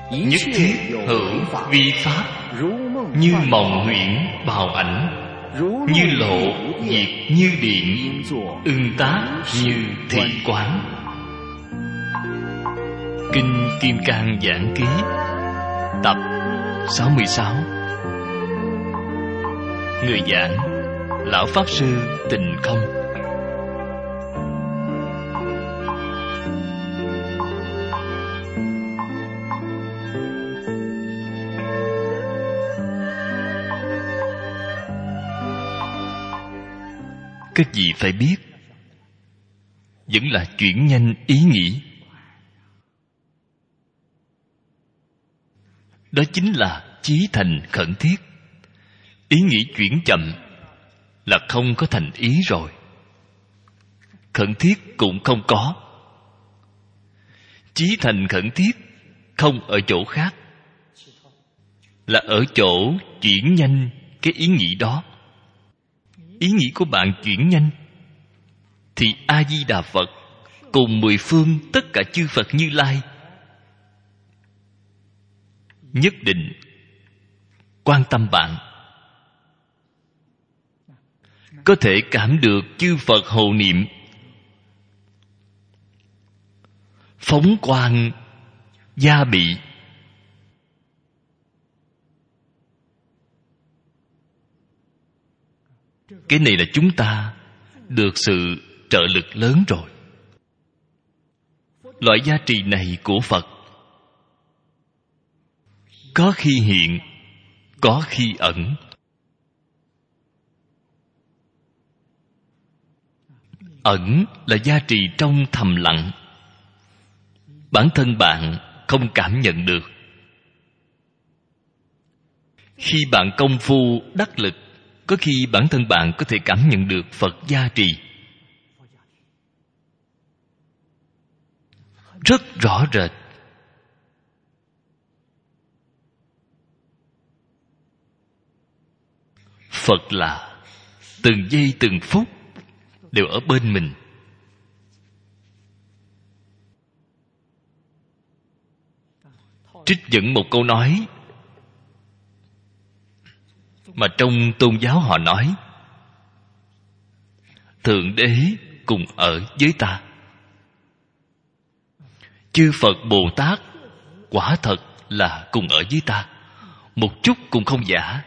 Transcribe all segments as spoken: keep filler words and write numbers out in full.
nhất thiết hữu vi pháp, như mộng huyễn bào ảnh, như lộ diệt như điện, ưng tác như thị quán. Kinh Kim Cang Giảng Ký, tập sáu mươi sáu. Người giảng Lão Pháp Sư Tịnh Không. Các vị phải biết, vẫn là chuyển nhanh ý nghĩ. Đó chính là chí thành khẩn thiết. Ý nghĩ chuyển chậm là không có thành ý rồi. Khẩn thiết cũng không có. Chí thành khẩn thiết không ở chỗ khác, là ở chỗ chuyển nhanh cái ý nghĩ đó. Ý nghĩ của bạn chuyển nhanh thì A-di-đà Phật cùng mười phương tất cả chư Phật Như Lai nhất định quan tâm bạn. Có thể cảm được chư Phật hộ niệm, phóng quang gia bị. Cái này là chúng ta được sự trợ lực lớn rồi. Loại gia trì này của Phật có khi hiện, có khi ẩn. Ẩn là gia trì trong thầm lặng, bản thân bạn không cảm nhận được. Khi bạn công phu đắc lực, có khi bản thân bạn có thể cảm nhận được Phật gia trì rất rõ rệt. Phật là từng giây từng phút đều ở bên mình. Trích dẫn một câu nói mà trong tôn giáo họ nói: Thượng Đế cùng ở với ta. Chư Phật Bồ Tát quả thật là cùng ở với ta, một chút cũng không giả.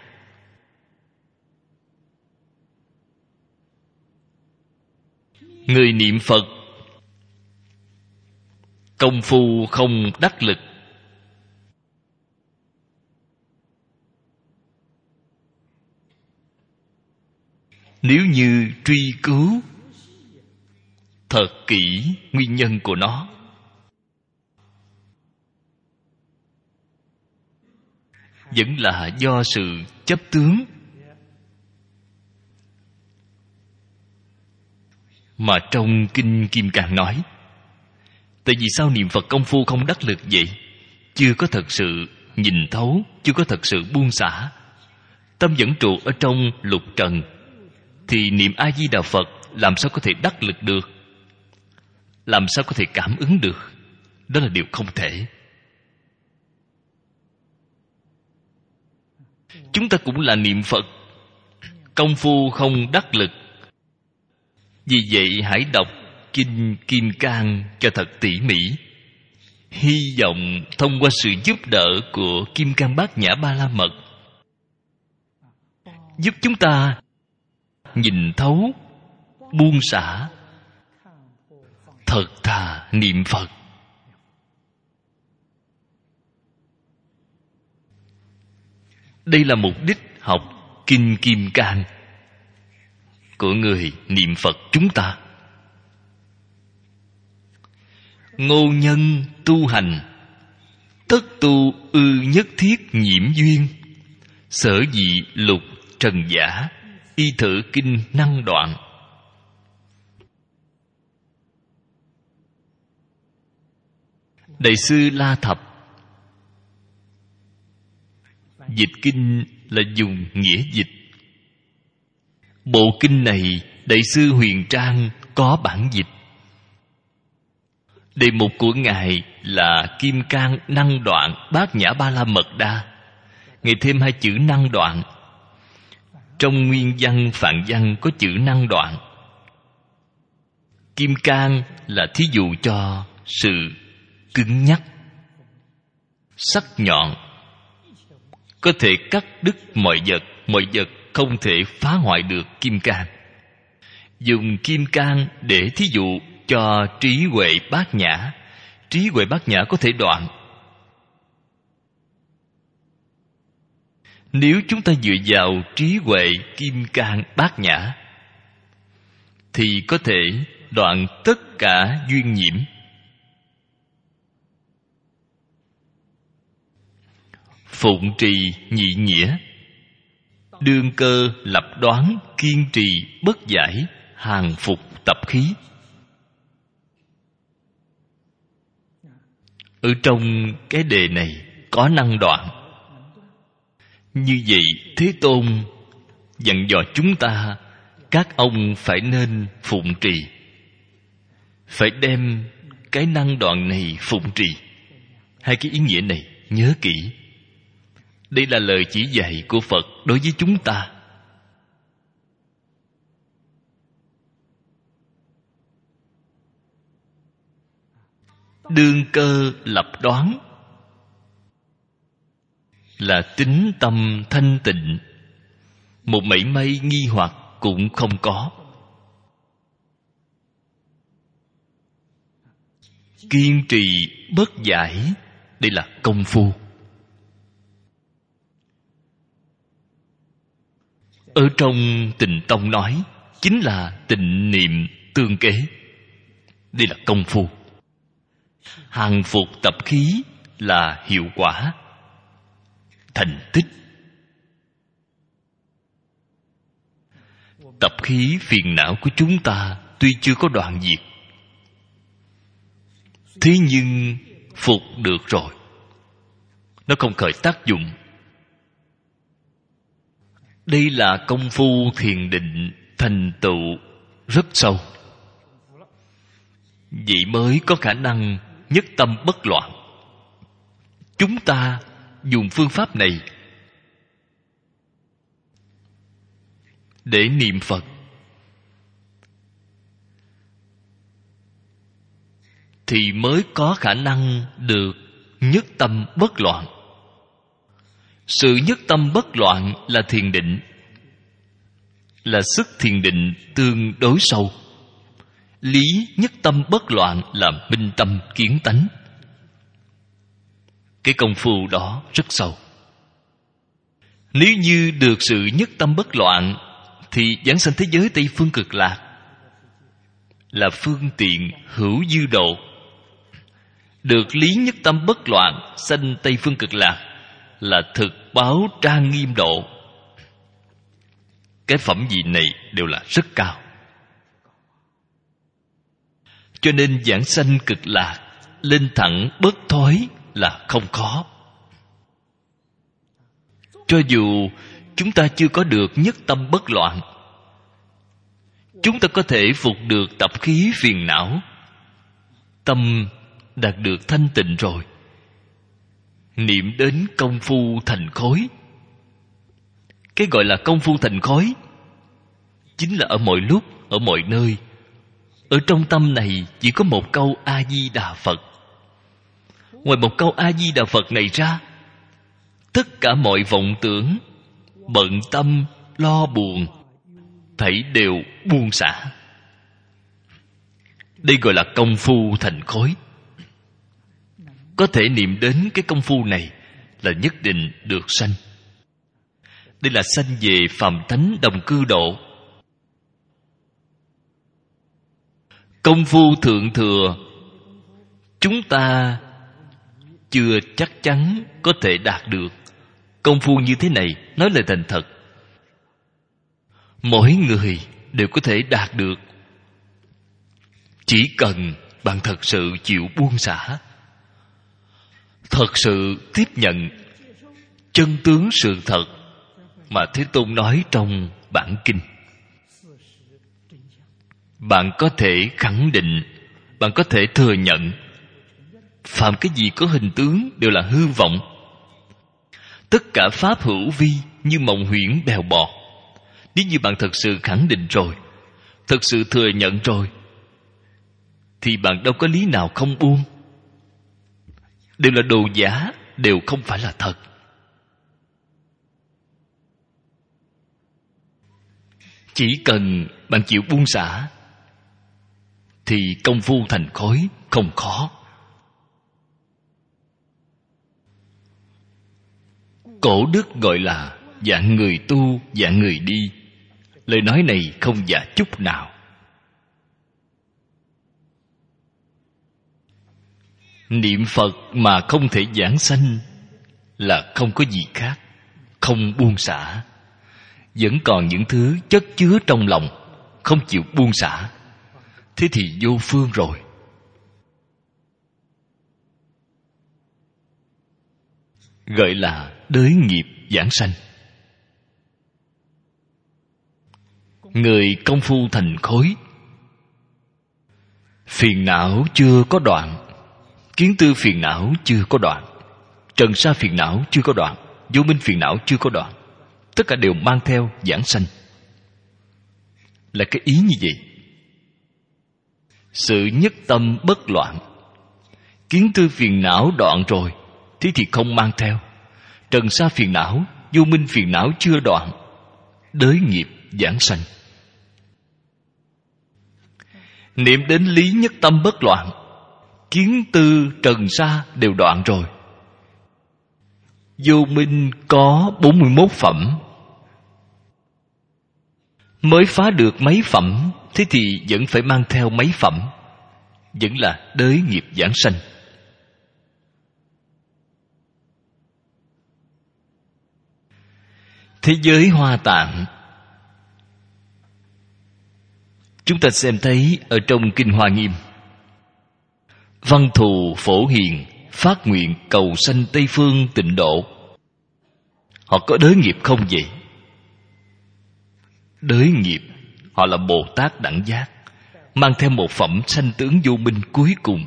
Người niệm Phật công phu không đắc lực, nếu như truy cứu thật kỹ nguyên nhân của nó, vẫn là do sự chấp tướng. Mà trong Kinh Kim Cang nói, tại vì sao niệm Phật công phu không đắc lực vậy? Chưa có thật sự nhìn thấu, chưa có thật sự buông xả. Tâm vẫn trụ ở trong lục trần, thì niệm A-di-đà Phật làm sao có thể đắc lực được? Làm sao có thể cảm ứng được? Đó là điều không thể. Chúng ta cũng là niệm Phật công phu không đắc lực. Vì vậy hãy đọc Kinh Kim Cang cho thật tỉ mỉ. Hy vọng thông qua sự giúp đỡ của Kim Cang Bát Nhã Ba La Mật, giúp chúng ta nhìn thấu, buông xả, thật thà niệm Phật. Đây là mục đích học Kinh Kim Cang của người niệm Phật chúng ta. Ngô nhân tu hành, tất tu ư nhất thiết nhiễm duyên. Sở dị lục trần giả, y thử kinh năng đoạn. Đại sư La Thập dịch kinh là dùng nghĩa dịch. Bộ kinh này Đại sư Huyền Trang có bản dịch. Đề mục của Ngài là Kim Cang Năng Đoạn Bát Nhã Ba La Mật Đa. Ngài thêm hai chữ năng đoạn. Trong nguyên văn Phạn văn có chữ năng đoạn. Kim cang là thí dụ cho sự cứng nhắc, sắc nhọn, có thể cắt đứt mọi vật, mọi vật không thể phá hoại được kim cang. Dùng kim cang để thí dụ cho trí huệ bát nhã. Trí huệ bát nhã có thể đoạn. Nếu chúng ta dựa vào trí huệ kim cang bát nhã thì có thể đoạn tất cả duyên nhiễm. Phụng trì nhị nghĩa, đương cơ lập đoán, kiên trì bất giải, hàng phục tập khí. Ở trong cái đề này có năng đoạn. Như vậy Thế Tôn dặn dò chúng ta, các ông phải nên phụng trì, phải đem cái năng đoạn này phụng trì. Hai cái ý nghĩa này nhớ kỹ. Đây là lời chỉ dạy của Phật đối với chúng ta. Đương cơ lập đoán là tín tâm thanh tịnh, một mảy may nghi hoặc cũng không có. Kiên trì bất giải, đây là công phu. Ở trong Tịnh Tông nói chính là tịnh niệm tương kế, đây là công phu. Hàng phục tập khí là hiệu quả, thành tích. Tập khí phiền não của chúng ta tuy chưa có đoạn diệt, thế nhưng phục được rồi, nó không khởi tác dụng. Đây là công phu thiền định thành tựu rất sâu. Vậy mới có khả năng nhất tâm bất loạn. Chúng ta dùng phương pháp này để niệm Phật, thì mới có khả năng được nhất tâm bất loạn. Sự nhất tâm bất loạn là thiền định, là sức thiền định tương đối sâu. Lý nhất tâm bất loạn là minh tâm kiến tánh. Cái công phu đó rất sâu. Nếu như được sự nhất tâm bất loạn thì giảng sanh thế giới Tây Phương Cực Lạc là phương tiện hữu dư độ. Được lý nhất tâm bất loạn sanh Tây Phương Cực Lạc là thực báo trang nghiêm độ. Cái phẩm vị này đều là rất cao. Cho nên giảng sanh Cực Lạc lên thẳng bất thối là không khó. Cho dù chúng ta chưa có được nhất tâm bất loạn, chúng ta có thể phục được tập khí phiền não, tâm đạt được thanh tịnh rồi. Niệm đến công phu thành khối. Cái gọi là công phu thành khối chính là ở mọi lúc, ở mọi nơi. Ở trong tâm này chỉ có một câu A-di-đà Phật. Ngoài một câu A-di-đà Phật này ra, tất cả mọi vọng tưởng, bận tâm, lo buồn thảy đều buông xả. Đây gọi là công phu thành khối. Có thể niệm đến cái công phu này là nhất định được sanh. Đây là sanh về phàm thánh đồng cư độ. Công phu thượng thừa chúng ta chưa chắc chắn có thể đạt được. Công phu như thế này, nói lời thành thật, mỗi người đều có thể đạt được, chỉ cần bạn thật sự chịu buông xả, thật sự tiếp nhận chân tướng sự thật mà Thế Tôn nói trong bản kinh. Bạn có thể khẳng định, bạn có thể thừa nhận Phàm cái gì có hình tướng đều là hư vọng. Tất cả pháp hữu vi như mộng huyễn bèo bọt. Nếu như bạn thật sự khẳng định rồi, thật sự thừa nhận rồi, thì bạn đâu có lý nào không buông. Đều là đồ giả, đều không phải là thật. Chỉ cần bạn chịu buông xả thì công phu thành khối không khó. Cổ đức gọi là dạng người tu, dạng người đi. Lời nói này không giả chút nào. Niệm Phật mà không thể giảng sanh là không có gì khác. Không buông xả. Vẫn còn những thứ chất chứa trong lòng, không chịu buông xả. Thế thì vô phương rồi. Gọi là đới nghiệp giảng sanh. Người công phu thành khối, phiền não chưa có đoạn, kiến tư phiền não chưa có đoạn, trần sa phiền não chưa có đoạn, vô minh phiền não chưa có đoạn, tất cả đều mang theo giảng sanh. Là cái ý như vậy. Sự nhất tâm bất loạn. Kiến tư phiền não đoạn rồi, thế thì không mang theo. Trần sa phiền não, vô minh phiền não chưa đoạn, đới nghiệp giảng sanh. Niệm đến lý nhất tâm bất loạn, kiến tư trần sa đều đoạn rồi. Vô minh có bốn mươi mốt phẩm, mới phá được mấy phẩm, thế thì vẫn phải mang theo mấy phẩm, vẫn là đới nghiệp giảng sanh. Thế giới Hoa Tạng, chúng ta xem thấy ở trong Kinh Hoa Nghiêm: văn thù phổ hiền, phát nguyện cầu sanh Tây phương tịnh độ. Họ có đới nghiệp không vậy? Đới nghiệp, họ là Bồ Tát đẳng giác, mang theo một phẩm sanh tướng vô minh cuối cùng,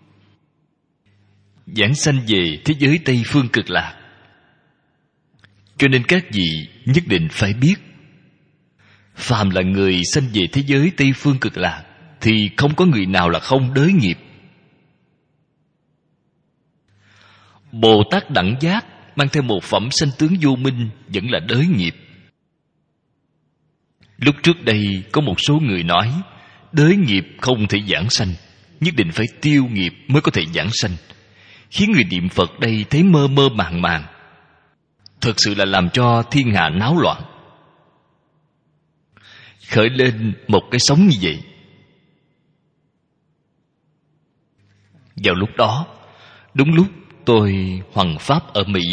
giảng sanh về thế giới Tây phương cực lạc. Cho nên các vị nhất định phải biết, phàm là người sanh về thế giới Tây phương cực lạc thì không có người nào là không đới nghiệp. Bồ Tát đẳng giác mang theo một phẩm sanh tướng vô minh vẫn là đới nghiệp. Lúc trước đây có một số người nói đới nghiệp không thể giảng sanh, nhất định phải tiêu nghiệp mới có thể giảng sanh, khiến người niệm Phật đây thấy mơ mơ màng màng. Thật sự là làm cho thiên hạ náo loạn, khởi lên một cái sóng như vậy. Vào lúc đó, đúng lúc tôi hoằng pháp ở Mỹ,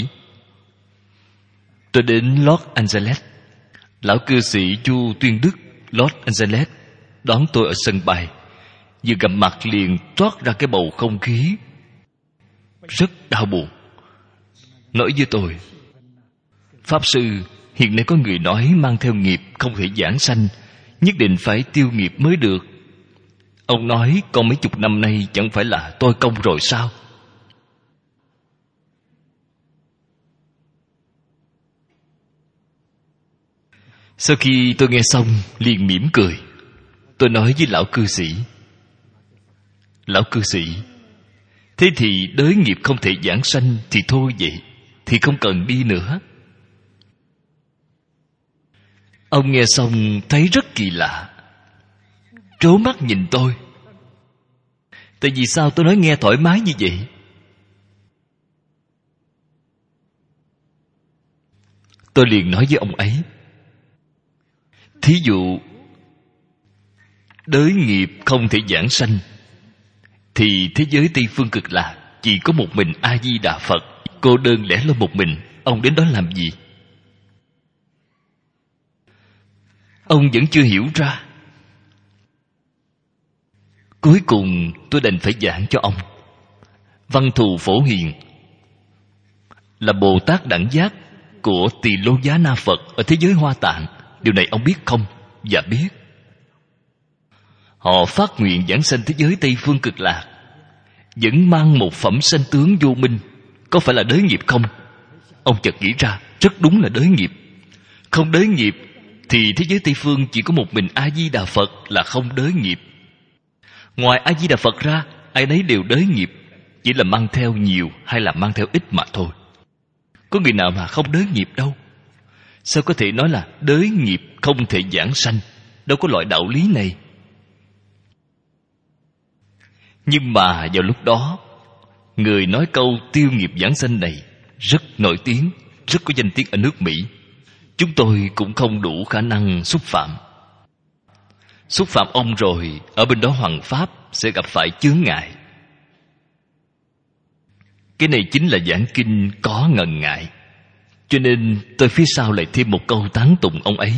tôi đến Los Angeles. Lão cư sĩ Chu Tuyên Đức Los Angeles đón tôi ở sân bay. Vừa gặp mặt liền toát ra cái bầu không khí rất đau buồn. Nói với tôi: Pháp sư, hiện nay có người nói mang theo nghiệp không thể giảng sanh, nhất định phải tiêu nghiệp mới được. Ông nói còn mấy chục năm nay chẳng phải là tôi công rồi sao? Sau khi tôi nghe xong liền mỉm cười. Tôi nói với lão cư sĩ: Lão cư sĩ, thế thì đới nghiệp không thể giảng sanh thì thôi vậy, thì không cần đi nữa. Ông nghe xong thấy rất kỳ lạ, trố mắt nhìn tôi. Tại vì sao tôi nói nghe thoải mái như vậy? Tôi liền nói với ông ấy: thí dụ đới nghiệp không thể giảng sanh, thì thế giới Tây phương cực lạc chỉ có một mình A Di Đà Phật, cô đơn lẻ loi một mình. Ông đến đó làm gì? Ông vẫn chưa hiểu ra. Cuối cùng tôi đành phải giảng cho ông. Văn thù phổ hiền là Bồ Tát đẳng giác của Tỳ Lô Giá Na Phật ở thế giới Hoa Tạng. Điều này ông biết không? Dạ biết. Họ phát nguyện giảng sanh thế giới Tây phương cực lạc, vẫn mang một phẩm sanh tướng vô minh, có phải là đới nghiệp không? Ông chợt nghĩ ra, rất đúng là đới nghiệp. Không đới nghiệp thì thế giới Tây Phương chỉ có một mình A Di Đà Phật là không đới nghiệp. Ngoài A Di Đà Phật ra, ai nấy đều đới nghiệp, chỉ là mang theo nhiều hay là mang theo ít mà thôi. Có người nào mà không đới nghiệp đâu. Sao có thể nói là đới nghiệp không thể giảng sanh? Đâu có loại đạo lý này. Nhưng mà vào lúc đó, người nói câu tiêu nghiệp giảng sanh này rất nổi tiếng, rất có danh tiếng ở nước Mỹ. Chúng tôi cũng không đủ khả năng xúc phạm. Xúc phạm ông rồi, ở bên đó hoằng pháp sẽ gặp phải chướng ngại. Cái này chính là giảng kinh có ngần ngại. Cho nên tôi phía sau lại thêm một câu tán tụng ông ấy.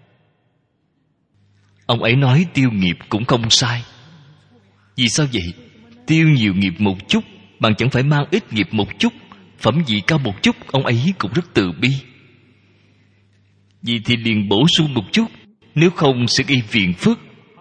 Ông ấy nói tiêu nghiệp cũng không sai. Vì sao vậy? Tiêu nhiều nghiệp một chút, bạn chẳng phải mang ít nghiệp một chút, phẩm vị cao một chút, ông ấy cũng rất từ bi. Vì thì liền bổ sung một chút, nếu không sẽ gây phiền phức.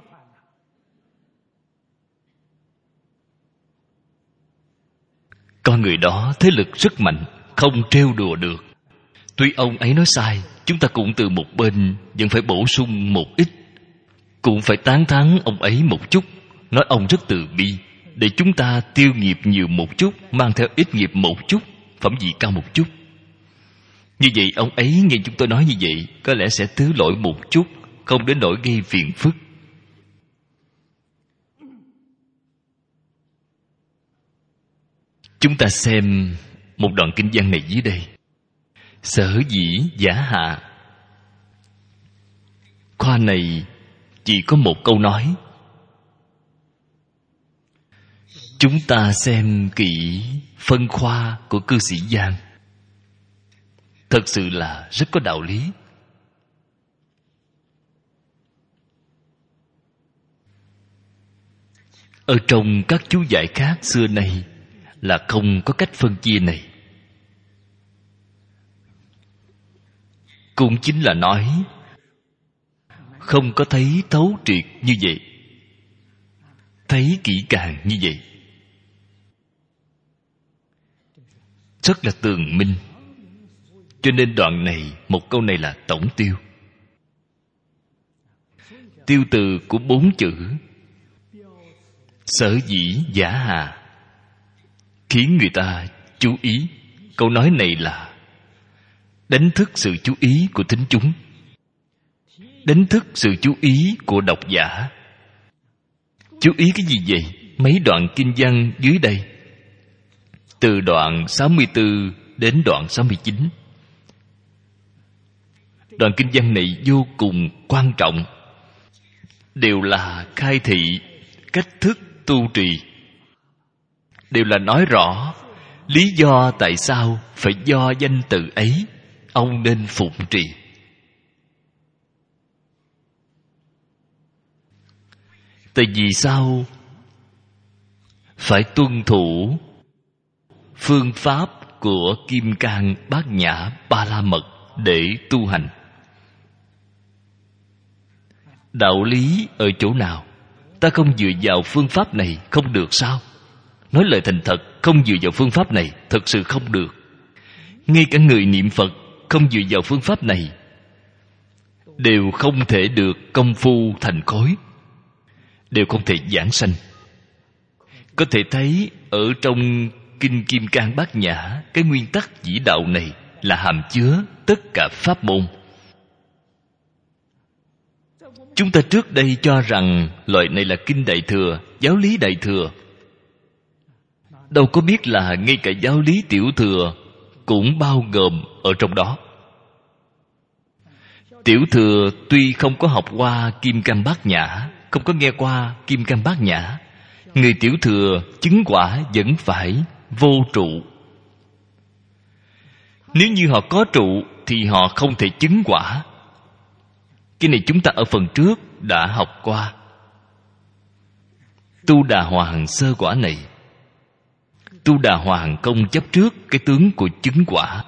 Con người đó thế lực rất mạnh, không trêu đùa được. Tuy ông ấy nói sai, chúng ta cũng từ một bên vẫn phải bổ sung một ít, cũng phải tán thán ông ấy một chút, nói ông rất từ bi, để chúng ta tiêu nghiệp nhiều một chút, mang theo ít nghiệp một chút, phẩm vị cao một chút. Như vậy ông ấy nghe chúng tôi nói như vậy, có lẽ sẽ thứ lỗi một chút, không đến nỗi gây phiền phức. Chúng ta xem một đoạn kinh văn này dưới đây. Sở dĩ giả hạ. Khoa này chỉ có một câu nói. Chúng ta xem kỹ phân khoa của cư sĩ Giang, thật sự là rất có đạo lý. Ở trong các chú giải khác xưa nay là không có cách phân chia này. Cũng chính là nói không có thấy thấu triệt như vậy, thấy kỹ càng như vậy, rất là tường minh. Cho nên đoạn này, một câu này là tổng tiêu. Tiêu từ của bốn chữ sở dĩ giả hà khiến người ta chú ý. Câu nói này là đánh thức sự chú ý của thính chúng, đánh thức sự chú ý của độc giả. Chú ý cái gì vậy? Mấy đoạn kinh văn dưới đây, từ đoạn sáu mươi tư đến đoạn sáu mươi chín. Đoạn kinh văn này vô cùng quan trọng, đều là khai thị cách thức tu trì, đều là nói rõ lý do tại sao phải do danh từ ấy ông nên phụng trì. Tại vì sao phải tuân thủ phương pháp của Kim Cang Bát Nhã Ba La Mật để tu hành? Đạo lý ở chỗ nào? Ta không dựa vào phương pháp này không được sao? Nói lời thành thật, không dựa vào phương pháp này thật sự không được. Ngay cả người niệm Phật không dựa vào phương pháp này đều không thể được công phu thành khối, đều không thể giảng sanh. Có thể thấy ở trong Kinh Kim Cang Bát Nhã, cái nguyên tắc chỉ đạo này là hàm chứa tất cả pháp môn. Chúng ta trước đây cho rằng loại này là Kinh Đại Thừa, giáo lý Đại Thừa. Đâu có biết là ngay cả giáo lý Tiểu Thừa cũng bao gồm ở trong đó. Tiểu Thừa tuy không có học qua Kim Cang Bát Nhã, không có nghe qua Kim Cang Bát Nhã, người Tiểu Thừa chứng quả vẫn phải vô trụ. Nếu như họ có trụ thì họ không thể chứng quả. Cái này chúng ta ở phần trước đã học qua. Tu Đà Hoàng sơ quả này, Tu Đà Hoàng không chấp trước cái tướng của chứng quả.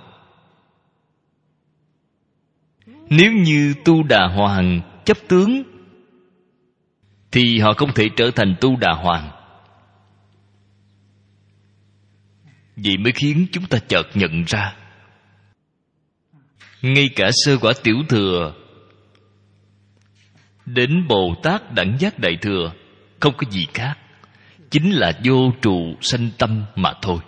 Nếu như Tu Đà Hoàng chấp tướng thì họ không thể trở thành Tu Đà Hoàng. Vậy mới khiến chúng ta chợt nhận ra, ngay cả sơ quả tiểu thừa đến Bồ Tát đẳng giác đại thừa không có gì khác, chính là vô trụ sanh tâm mà thôi.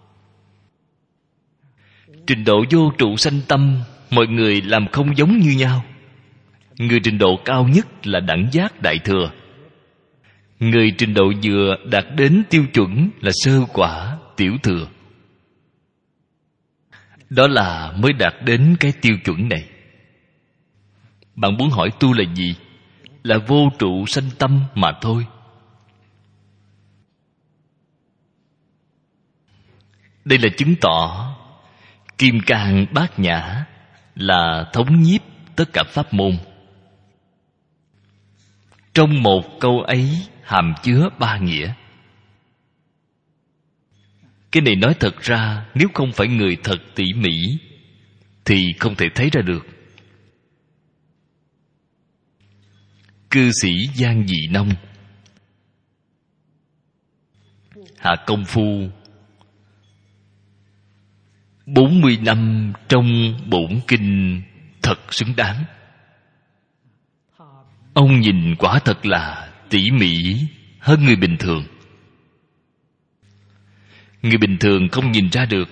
Trình độ vô trụ sanh tâm mọi người làm không giống như nhau. Người trình độ cao nhất là đẳng giác đại thừa, người trình độ vừa đạt đến tiêu chuẩn là sơ quả tiểu thừa. Đó là mới đạt đến cái tiêu chuẩn này. Bạn muốn hỏi tu là gì? Là vô trụ sanh tâm mà thôi. Đây là chứng tỏ Kim Cang Bát Nhã là thống nhiếp tất cả pháp môn. Trong một câu ấy hàm chứa ba nghĩa. Cái này nói thật ra, nếu không phải người thật tỉ mỉ thì không thể thấy ra được. Cư sĩ Giang Dị Nông hạ công phu bốn mươi năm trong bổn kinh thật xứng đáng. Ông nhìn quả thật là tỉ mỉ hơn người bình thường. Người bình thường không nhìn ra được,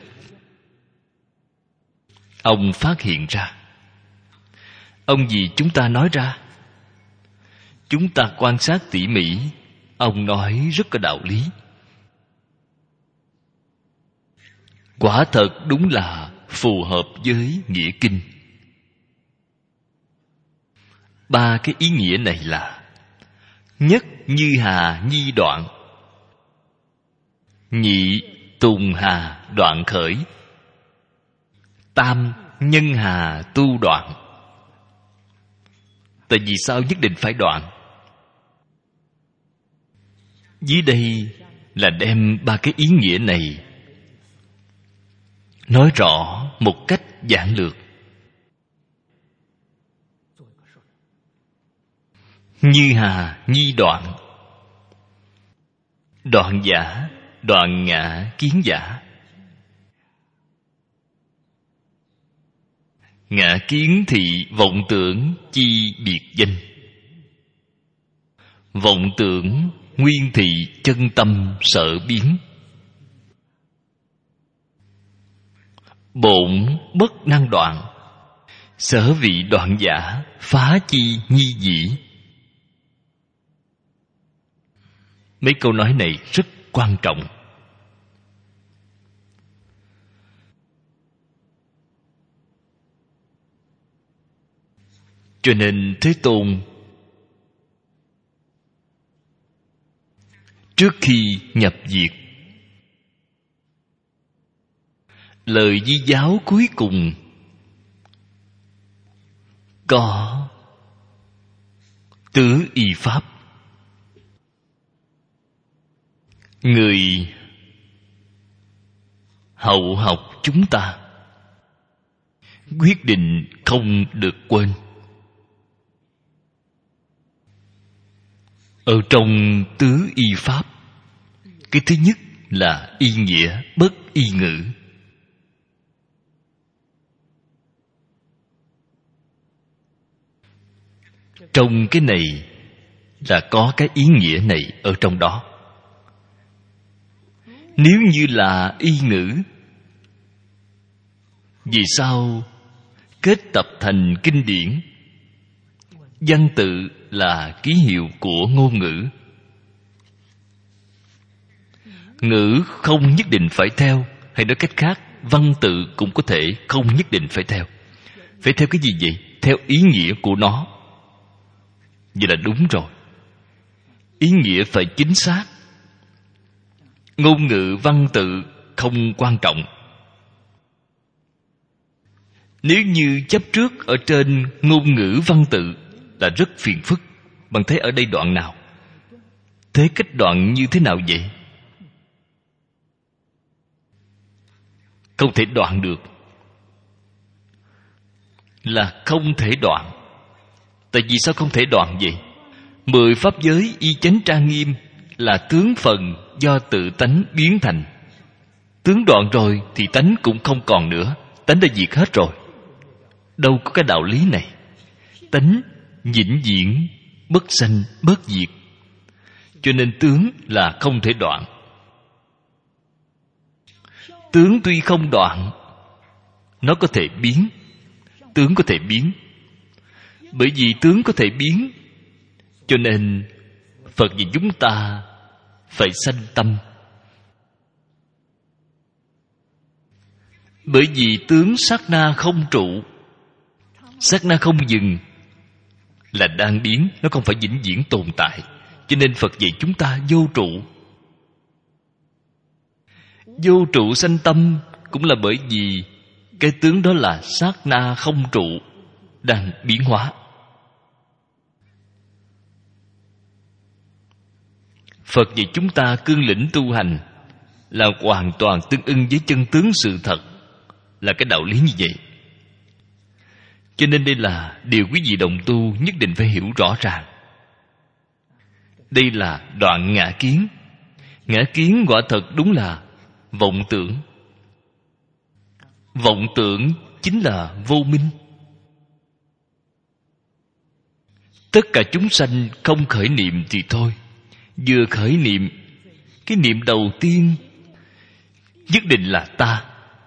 ông phát hiện ra. Ông vì chúng ta nói ra, chúng ta quan sát tỉ mỉ, ông nói rất có đạo lý. Quả thật đúng là phù hợp với nghĩa kinh. Ba cái ý nghĩa này là: nhất, như hà nhi đoạn; nhị, tùng hà đoạn khởi; tam, nhân hà tu đoạn. Tại vì sao nhất định phải đoạn? Dưới đây là đem ba cái ý nghĩa này nói rõ một cách giản lược. Như hà nhi đoạn, đoạn giả, đoạn ngã kiến giả. Ngã kiến thì vọng tưởng chi biệt danh, vọng tưởng nguyên thì chân tâm sở biến. Bổn bất năng đoạn, sở vị đoạn giả, phá chi nhi dĩ. Mấy câu nói này rất quan trọng. Cho nên Thế Tôn trước khi nhập diệt, lời di giáo cuối cùng có tứ y pháp. Người hậu học chúng ta quyết định không được quên. Ở trong tứ y pháp, cái thứ nhất là y nghĩa bất y ngữ. Trong cái này là có cái ý nghĩa này ở trong đó. Nếu như là y ngữ, vì sao kết tập thành kinh điển? Văn tự là ký hiệu của ngôn ngữ. Ngữ không nhất định phải theo, hay nói cách khác, văn tự cũng có thể không nhất định phải theo. Phải theo cái gì vậy? Theo ý nghĩa của nó. Vậy là đúng rồi. Ý nghĩa phải chính xác. Ngôn ngữ văn tự không quan trọng. Nếu như chấp trước ở trên ngôn ngữ văn tự là rất phiền phức. Bạn thấy ở đây đoạn nào? Thế cách đoạn như thế nào vậy? Không thể đoạn được. Là không thể đoạn. Tại vì sao không thể đoạn vậy? Mười pháp giới y chánh trang nghiêm là tướng phần do tự tánh biến thành. Tướng đoạn rồi thì tánh cũng không còn nữa, tánh đã diệt hết rồi. Đâu có cái đạo lý này. Tánh vĩnh viễn bất sanh bất diệt, cho nên tướng là không thể đoạn. Tướng tuy không đoạn, nó có thể biến. Tướng có thể biến. Bởi vì tướng có thể biến, cho nên Phật và chúng ta phải sanh tâm. Bởi vì tướng sát na không trụ, sát na không dừng, là đang biến, nó không phải vĩnh viễn tồn tại. Cho nên Phật dạy chúng ta vô trụ. Vô trụ sanh tâm cũng là bởi vì cái tướng đó là sát na không trụ, đang biến hóa. Phật dạy chúng ta cương lĩnh tu hành là hoàn toàn tương ưng với chân tướng sự thật, là cái đạo lý như vậy. Cho nên đây là điều quý vị đồng tu nhất định phải hiểu rõ ràng. Đây là đoạn ngã kiến. Ngã kiến quả thật đúng là vọng tưởng. Vọng tưởng chính là vô minh. Tất cả chúng sanh không khởi niệm thì thôi, vừa khởi niệm, cái niệm đầu tiên nhất định là ta.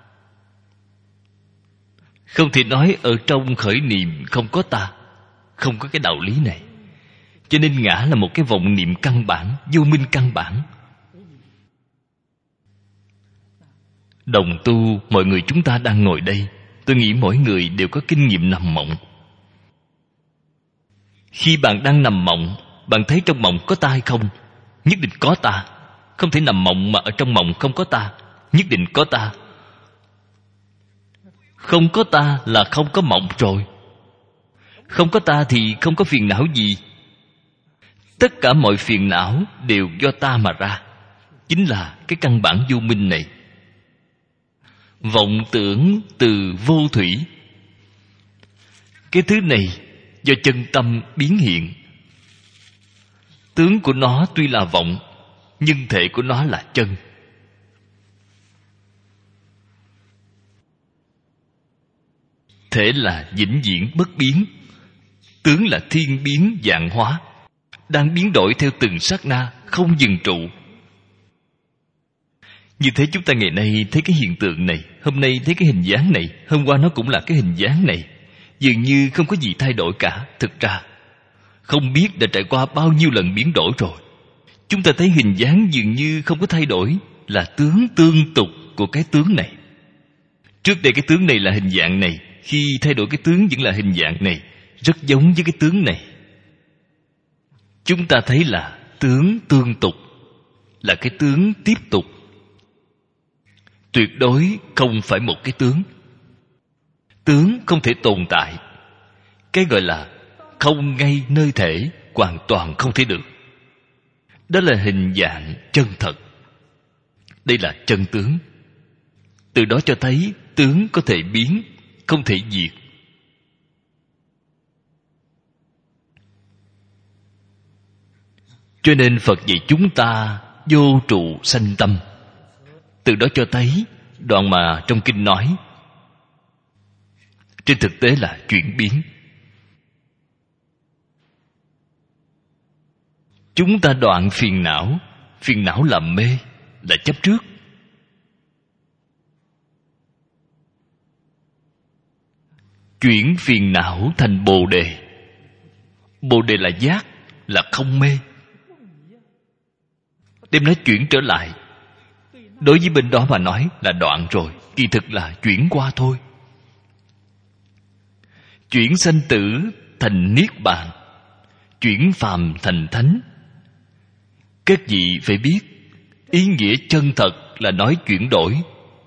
Không thể nói ở trong khởi niệm không có ta. Không có cái đạo lý này. Cho nên ngã là một cái vọng niệm căn bản, vô minh căn bản. Đồng tu, mọi người chúng ta đang ngồi đây, tôi nghĩ mỗi người đều có kinh nghiệm nằm mộng. Khi bạn đang nằm mộng, bạn thấy trong mộng có ta hay không? Nhất định có ta. Không thể nằm mộng mà ở trong mộng không có ta. Nhất định có ta. Không có ta là không có mộng rồi. Không có ta thì không có phiền não gì. Tất cả mọi phiền não đều do ta mà ra. Chính là cái căn bản vô minh này. Vọng tưởng từ vô thủy. Cái thứ này do chân tâm biến hiện. Tướng của nó tuy là vọng, nhưng thể của nó là chân. Thể là vĩnh viễn bất biến. Tướng là thiên biến vạn hóa, đang biến đổi theo từng sát na, không dừng trụ. Như thế chúng ta ngày nay thấy cái hiện tượng này, hôm nay thấy cái hình dáng này, hôm qua nó cũng là cái hình dáng này, dường như không có gì thay đổi cả. Thực ra không biết đã trải qua bao nhiêu lần biến đổi rồi. Chúng ta thấy hình dáng dường như không có thay đổi, là tướng tương tục của cái tướng này. Trước đây cái tướng này là hình dạng này, khi thay đổi cái tướng vẫn là hình dạng này, rất giống với cái tướng này. Chúng ta thấy là tướng tương tục, là cái tướng tiếp tục. Tuyệt đối không phải một cái tướng. Tướng không thể tồn tại. Cái gọi là không ngay nơi thể hoàn toàn không thể được. Đó là hình dạng chân thật. Đây là chân tướng. Từ đó cho thấy tướng có thể biến, không thể diệt. Cho nên Phật dạy chúng ta vô trụ sanh tâm. Từ đó cho thấy đoạn mà trong kinh nói, trên thực tế là chuyển biến. Chúng ta đoạn phiền não. Phiền não là mê, là chấp trước. Chuyển phiền não thành bồ đề. Bồ đề là giác, là không mê. Đem nó chuyển trở lại. Đối với bên đó mà nói là đoạn rồi, kỳ thực là chuyển qua thôi. Chuyển sanh tử thành niết bàn, chuyển phàm thành thánh. Các vị phải biết, ý nghĩa chân thật là nói chuyển đổi,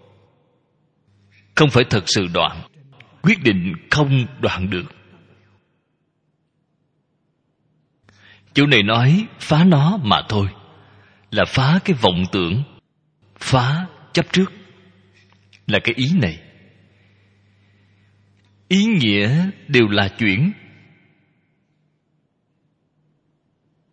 không phải thật sự đoạn. Quyết định không đoạn được. Chỗ này nói phá nó mà thôi, là phá cái vọng tưởng, phá chấp trước, là cái ý này. Ý nghĩa đều là chuyển.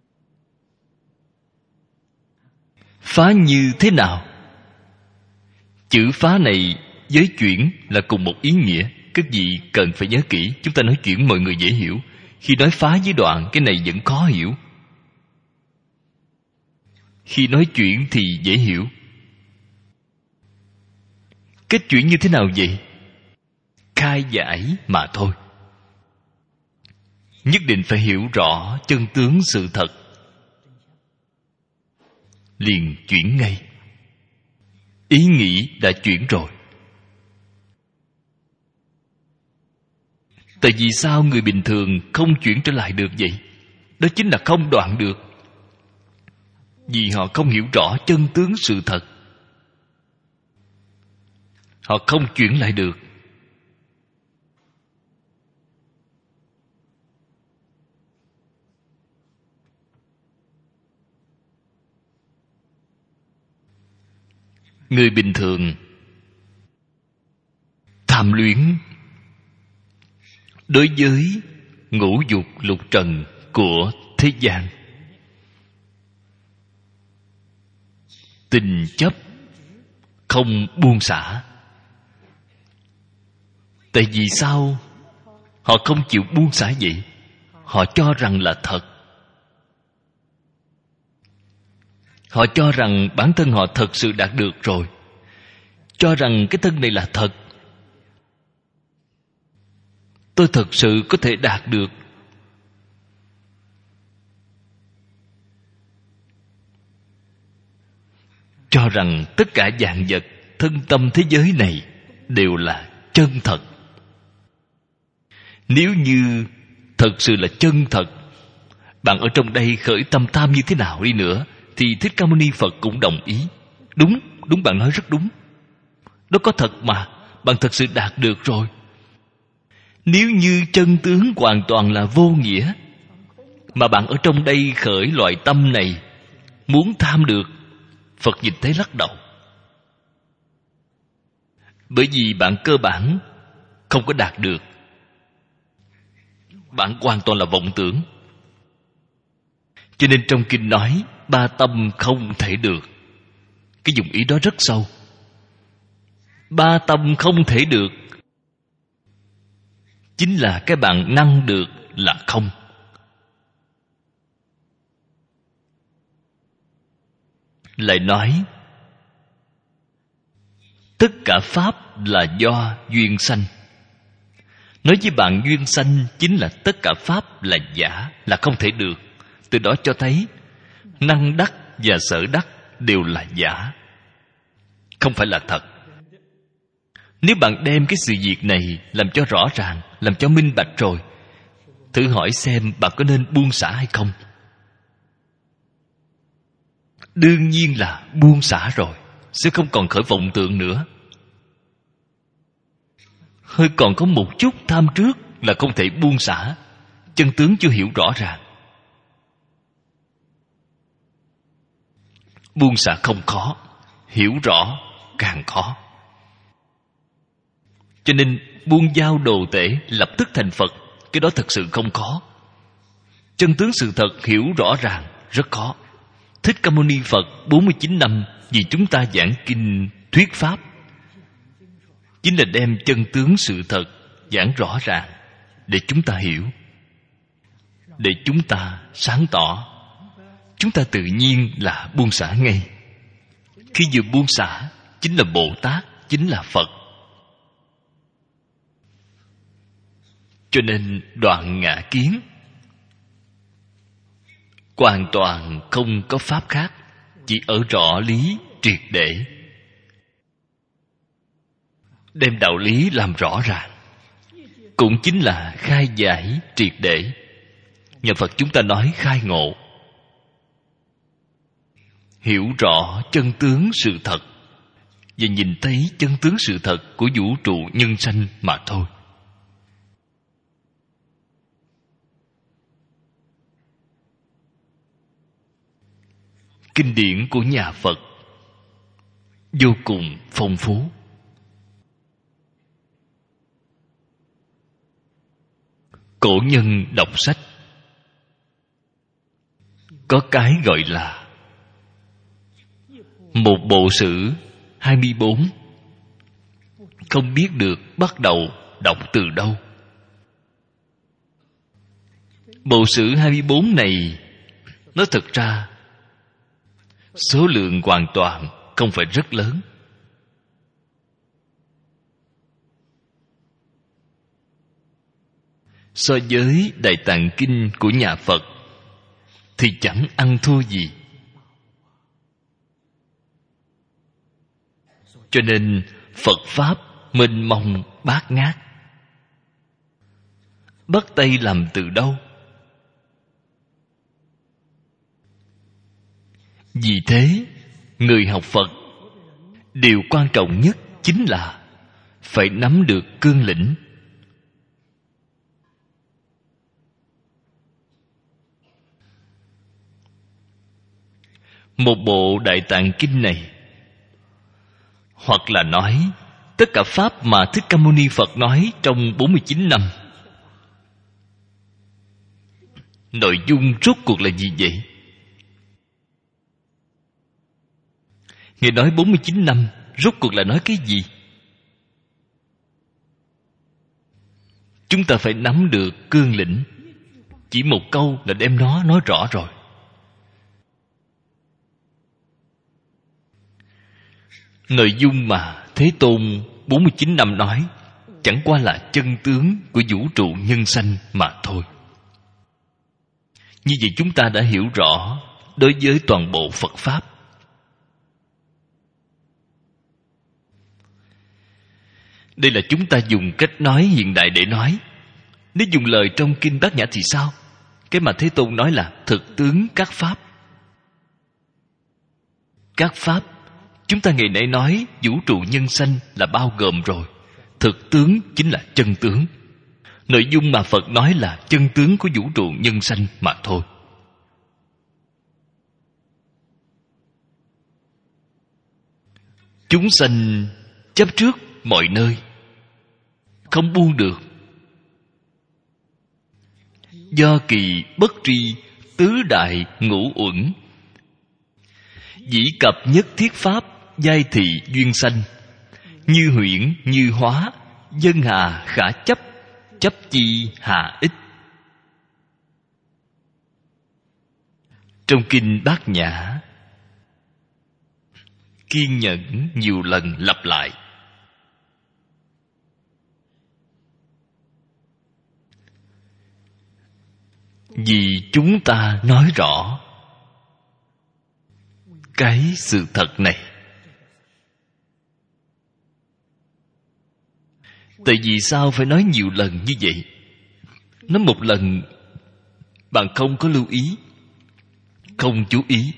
Phá như thế nào? Chữ phá này với chuyển là cùng một ý nghĩa. Các vị cần phải nhớ kỹ. Chúng ta nói chuyển mọi người dễ hiểu. Khi nói phá với đoạn, cái này vẫn khó hiểu. Khi nói chuyển thì dễ hiểu. Cách chuyển như thế nào vậy? Khai giải mà thôi. Nhất định phải hiểu rõ chân tướng sự thật, liền chuyển ngay. Ý nghĩ đã chuyển rồi. Tại vì sao người bình thường không chuyển trở lại được vậy? Đó chính là không đoạn được. Vì họ không hiểu rõ chân tướng sự thật. Họ không chuyển lại được. Người bình thường tham luyến đối với ngũ dục lục trần của thế gian, tình chấp không buông xả. Tại vì sao họ không chịu buông xả vậy? Họ cho rằng là thật. Họ cho rằng bản thân họ thật sự đạt được rồi, cho rằng cái thân này là thật. Tôi thật sự có thể đạt được. Cho rằng tất cả vạn vật, thân tâm thế giới này đều là chân thật. Nếu như thật sự là chân thật, bạn ở trong đây khởi tâm tham như thế nào đi nữa thì Thích Ca Mâu Ni Phật cũng đồng ý. Đúng, đúng, bạn nói rất đúng. Đó có thật mà, bạn thật sự đạt được rồi. Nếu như chân tướng hoàn toàn là vô nghĩa, mà bạn ở trong đây khởi loại tâm này, muốn tham được, Phật nhìn thấy lắc đầu. Bởi vì bạn cơ bản không có đạt được. Bạn hoàn toàn là vọng tưởng. Cho nên trong kinh nói ba tâm không thể được. Cái dụng ý đó rất sâu. Ba tâm không thể được chính là cái bạn năng được là không. Lại nói tất cả pháp là do duyên sanh. Nói với bạn duyên sanh chính là tất cả pháp là giả, là không thể được. Từ đó cho thấy năng đắc và sở đắc đều là giả, không phải là thật. Nếu bạn đem cái sự việc này làm cho rõ ràng, làm cho minh bạch rồi, thử hỏi xem bạn có nên buông xả hay không? Đương nhiên là buông xả rồi, sẽ không còn khởi vọng tưởng nữa. Hơi còn có một chút tham trước là không thể buông xả. Chân tướng chưa hiểu rõ ràng. Buông xả không khó, hiểu rõ càng khó. Cho nên buông dao đồ tể lập tức thành Phật, cái đó thật sự không khó. Chân tướng sự thật hiểu rõ ràng rất khó. Thích Ca Mâu Ni Phật bốn mươi chín năm vì chúng ta giảng kinh thuyết pháp, chính là đem chân tướng sự thật giảng rõ ràng để chúng ta hiểu, để chúng ta sáng tỏ. Chúng ta tự nhiên là buông xả ngay. Khi vừa buông xả chính là Bồ Tát, chính là Phật. Cho nên đoạn ngã kiến hoàn toàn không có pháp khác, chỉ ở rõ lý triệt để, đem đạo lý làm rõ ràng, cũng chính là khai giải triệt để. Nhà Phật chúng ta nói khai ngộ, hiểu rõ chân tướng sự thật và nhìn thấy chân tướng sự thật của vũ trụ nhân sanh mà thôi. Kinh điển của nhà Phật vô cùng phong phú. Cổ nhân đọc sách có cái gọi là một bộ sử hai mươi bốn không biết được bắt đầu đọc từ đâu. Bộ sử hai mươi bốn này nói thật ra số lượng hoàn toàn không phải rất lớn. So với Đại Tạng Kinh của nhà Phật thì chẳng ăn thua gì. Cho nên Phật Pháp mênh mông bát ngát. Bắt tay làm từ đâu? Vì thế, người học Phật, điều quan trọng nhất chính là phải nắm được cương lĩnh. Một bộ Đại Tạng Kinh này, hoặc là nói tất cả Pháp mà Thích Ca Mâu Ni Phật nói trong bốn mươi chín năm, nội dung rốt cuộc là gì vậy? Ngài nói bốn mươi chín năm, rốt cuộc là nói cái gì? Chúng ta phải nắm được cương lĩnh. Chỉ một câu là đem nó nói rõ rồi. Nội dung mà Thế Tôn bốn mươi chín năm nói chẳng qua là chân tướng của vũ trụ nhân sanh mà thôi. Như vậy chúng ta đã hiểu rõ đối với toàn bộ Phật Pháp. Đây là chúng ta dùng cách nói hiện đại để nói. Nếu dùng lời trong Kinh Bát Nhã thì sao? Cái mà Thế Tôn nói là thực tướng các Pháp. Các Pháp, chúng ta ngày nay nói vũ trụ nhân sanh là bao gồm rồi. Thực tướng chính là chân tướng. Nội dung mà Phật nói là chân tướng của vũ trụ nhân sanh mà thôi. Chúng sanh chấp trước mọi nơi, không buông được. Do kỳ bất tri, tứ đại ngũ uẩn, dĩ cập nhất thiết pháp, giai thị duyên sanh, như huyễn như hóa, dân hà khả chấp, chấp chi hà ích. Trong Kinh Bát Nhã kiên nhẫn nhiều lần lặp lại. Vì chúng ta nói rõ cái sự thật này. Tại vì sao phải nói nhiều lần như vậy? Nói một lần bạn không có lưu ý, không chú ý.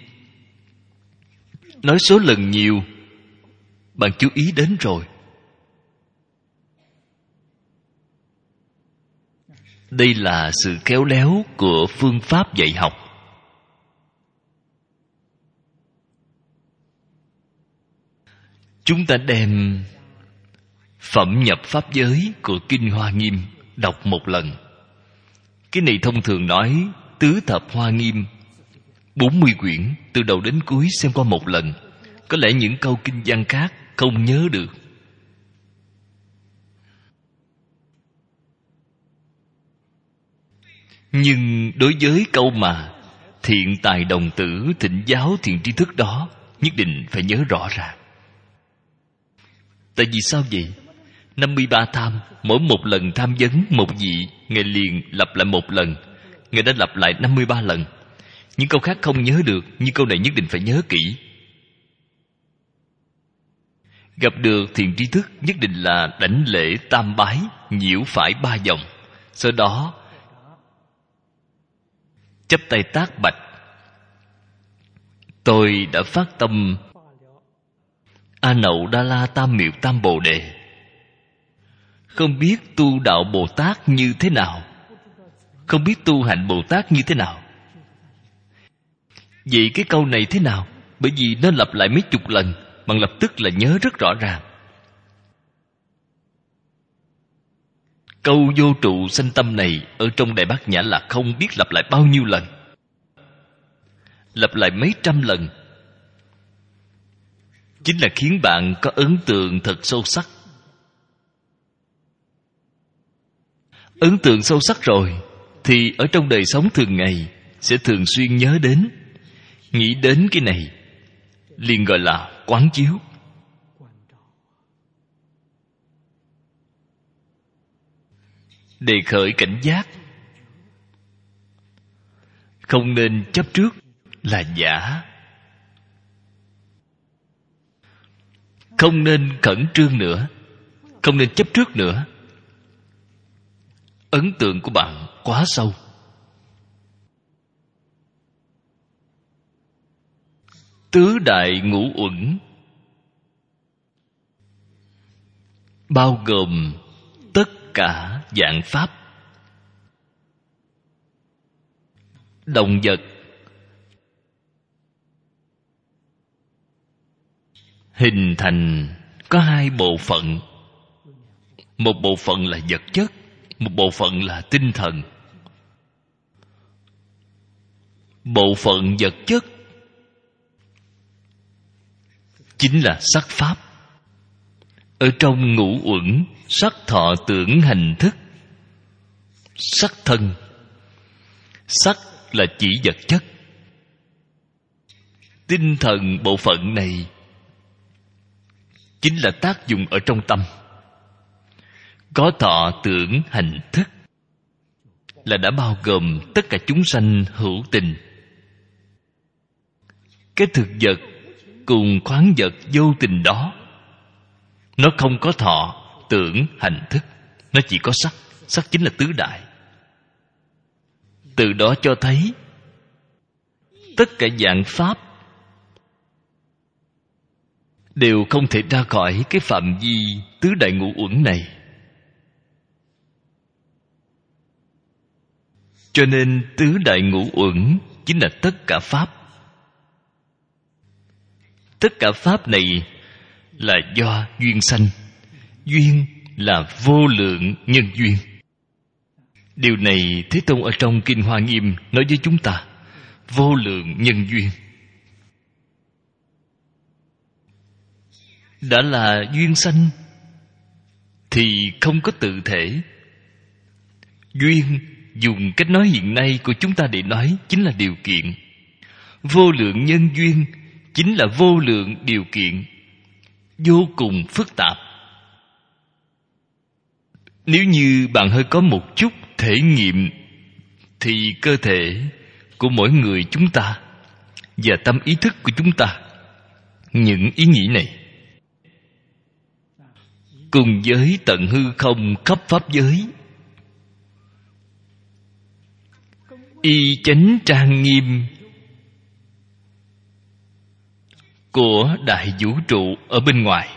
Nói số lần nhiều, bạn chú ý đến rồi. Đây là sự khéo léo của phương pháp dạy học. Chúng ta đem Phẩm nhập Pháp giới của Kinh Hoa Nghiêm đọc một lần. Cái này thông thường nói Tứ Thập Hoa Nghiêm bốn mươi quyển, từ đầu đến cuối xem qua một lần. Có lẽ những câu kinh văn khác không nhớ được. Nhưng đối với câu mà thiện tài đồng tử, thịnh giáo thiện tri thức đó, nhất định phải nhớ rõ ràng. Tại vì sao vậy? năm mươi ba tham, mỗi một lần tham vấn một vị, Ngài liền lặp lại một lần. Ngài đã lặp lại năm mươi ba lần. Những câu khác không nhớ được, nhưng câu này nhất định phải nhớ kỹ. Gặp được thiện tri thức, nhất định là đảnh lễ tam bái, nhiễu phải ba vòng. Sau đó chắp tay tác bạch: tôi đã phát tâm A Nậu Đa La Tam Miệu Tam Bồ Đề, không biết tu đạo Bồ Tát như thế nào, không biết tu hạnh Bồ Tát như thế nào. Vậy cái câu này thế nào? Bởi vì nó lặp lại mấy chục lần, bạn lập tức là nhớ rất rõ ràng. Câu vô trụ sanh tâm này ở trong Đại Bát Nhã là không biết lặp lại bao nhiêu lần, lặp lại mấy trăm lần, chính là khiến bạn có ấn tượng thật sâu sắc. ấn tượng sâu sắc rồi thì ở trong đời sống thường ngày sẽ thường xuyên nhớ đến, nghĩ đến cái này, liền gọi là quán chiếu. Đề khởi cảnh giác, không nên chấp trước là giả, không nên khẩn trương nữa, không nên chấp trước nữa. Ấn tượng của bạn quá sâu. Tứ đại ngũ uẩn bao gồm tất cả dạng pháp. Động vật, hình thành có hai bộ phận. Một bộ phận là vật chất, một bộ phận là tinh thần. Bộ phận vật chất chính là sắc pháp. Ở trong ngũ uẩn, sắc thọ tưởng hành thức. Sắc thân, sắc là chỉ vật chất. Tinh thần bộ phận này chính là tác dụng ở trong tâm. Có thọ tưởng hành thức là đã bao gồm tất cả chúng sanh hữu tình. Cái thực vật cùng khoáng vật vô tình đó, nó không có thọ tưởng hành thức, nó chỉ có sắc. Sắc chính là tứ đại. Từ đó cho thấy tất cả dạng pháp đều không thể ra khỏi cái phạm vi tứ đại ngũ uẩn này. Cho nên tứ đại ngũ uẩn chính là tất cả pháp. Tất cả pháp này là do duyên sanh. Duyên là vô lượng nhân duyên. Điều này Thế Tôn ở trong Kinh Hoa Nghiêm nói với chúng ta. Vô lượng nhân duyên. Đã là duyên sanh thì không có tự thể. Duyên, dùng cách nói hiện nay của chúng ta để nói, chính là điều kiện. Vô lượng nhân duyên chính là vô lượng điều kiện, vô cùng phức tạp. Nếu như bạn hơi có một chút thể nghiệm thì cơ thể của mỗi người chúng ta và tâm ý thức của chúng ta, những ý nghĩ này cùng với tận hư không khắp pháp giới, y chánh trang nghiêm của đại vũ trụ ở bên ngoài,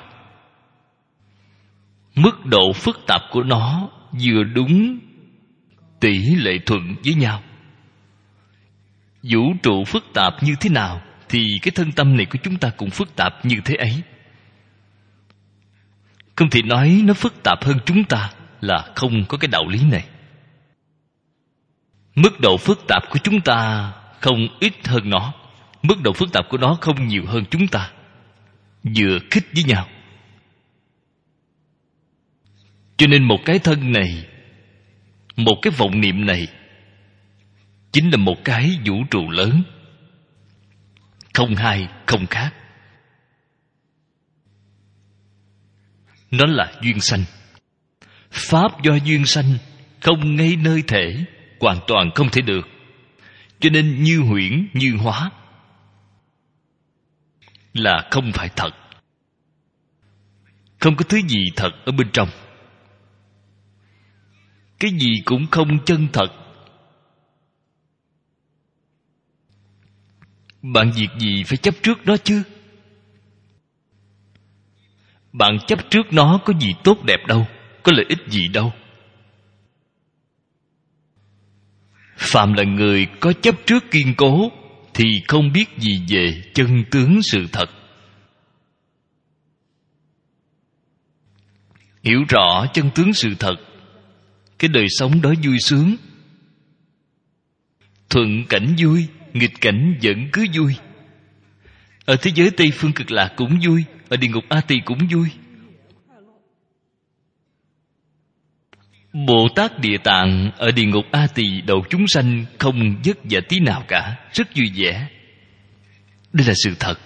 mức độ phức tạp của nó vừa đúng tỷ lệ thuận với nhau. Vũ trụ phức tạp như thế nào thì cái thân tâm này của chúng ta cũng phức tạp như thế ấy. Không thể nói nó phức tạp hơn chúng ta, là không có cái đạo lý này. Mức độ phức tạp của chúng ta không ít hơn nó, mức độ phức tạp của nó không nhiều hơn chúng ta, vừa khích với nhau. Cho nên một cái thân này, một cái vọng niệm này chính là một cái vũ trụ lớn, không hai không khác. Nó là duyên sanh. Pháp do duyên sanh, không ngay nơi thể, hoàn toàn không thể được. Cho nên như huyễn như hóa là không phải thật. Không có thứ gì thật ở bên trong. Cái gì cũng không chân thật. Bạn việc gì phải chấp trước nó chứ? Bạn chấp trước nó có gì tốt đẹp đâu, có lợi ích gì đâu. Phạm là người có chấp trước kiên cố thì không biết gì về chân tướng sự thật. Hiểu rõ chân tướng sự thật, cái đời sống đó vui sướng. Thuận cảnh vui, nghịch cảnh vẫn cứ vui. Ở thế giới Tây Phương Cực Lạc cũng vui, ở địa ngục A Tỳ cũng vui. Bồ Tát Địa Tạng ở địa ngục A Tỳ độ chúng sanh không vất vả tí nào cả, rất vui vẻ. Đây là sự thật.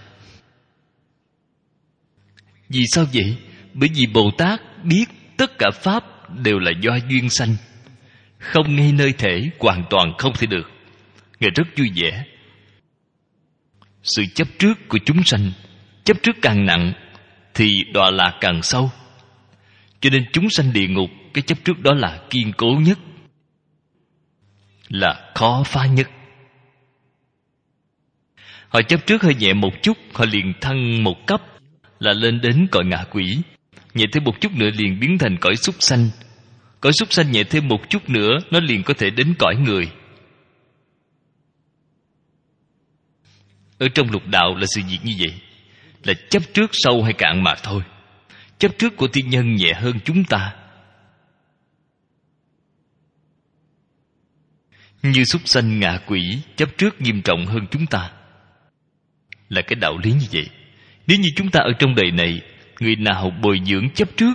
Vì sao vậy? Bởi vì Bồ Tát biết tất cả pháp đều là do duyên sanh, không ngay nơi thể, hoàn toàn không thể được. Ngài rất vui vẻ. Sự chấp trước của chúng sanh, chấp trước càng nặng thì đọa lạc càng sâu. Cho nên chúng sanh địa ngục, cái chấp trước đó là kiên cố nhất, là khó phá nhất. Họ chấp trước hơi nhẹ một chút, họ liền thăng một cấp, là lên đến cõi ngạ quỷ. Nhẹ thêm một chút nữa liền biến thành cõi súc sanh. Cõi súc sanh nhẹ thêm một chút nữa, nó liền có thể đến cõi người. Ở trong lục đạo là sự việc như vậy, là chấp trước sâu hay cạn mà thôi. Chấp trước của thiên nhân nhẹ hơn chúng ta. Như súc sanh ngạ quỷ chấp trước nghiêm trọng hơn chúng ta, là cái đạo lý như vậy. Nếu như chúng ta ở trong đời này, người nào bồi dưỡng chấp trước,